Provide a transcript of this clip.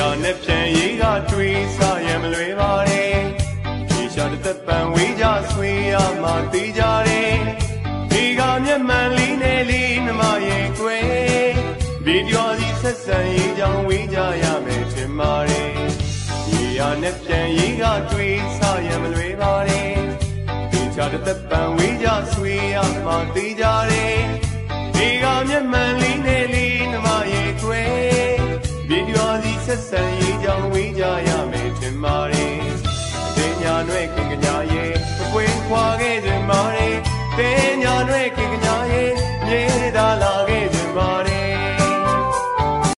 နဲ့ပြန်ရေးကတွေးစားရမလွယ်ပါတယ်ဒီရှာတဲ့ပံဝေးကြဆွေးရမှသိကြတယ်ဒီကမျက်မှန်လေးနဲ့လေးနှမရဲ့ကွယ်ဗီဒီယိုစီဆက်ဆံရေးကြောင်းဝေးကြရမယ်ထင်ပါတယ်ဒီနဲ့ပြန်ရေးကတွေးစားရမလွယ်ပါတယ်ဒီရှာတဲ့ပံဝေးကြဆွေးရမှသိကြတယ်ဒီကမျက်မှန်လေးနဲ့လေးနှမရဲ့ကွယ်ဗီဒီယိုစီဆက်ဆံ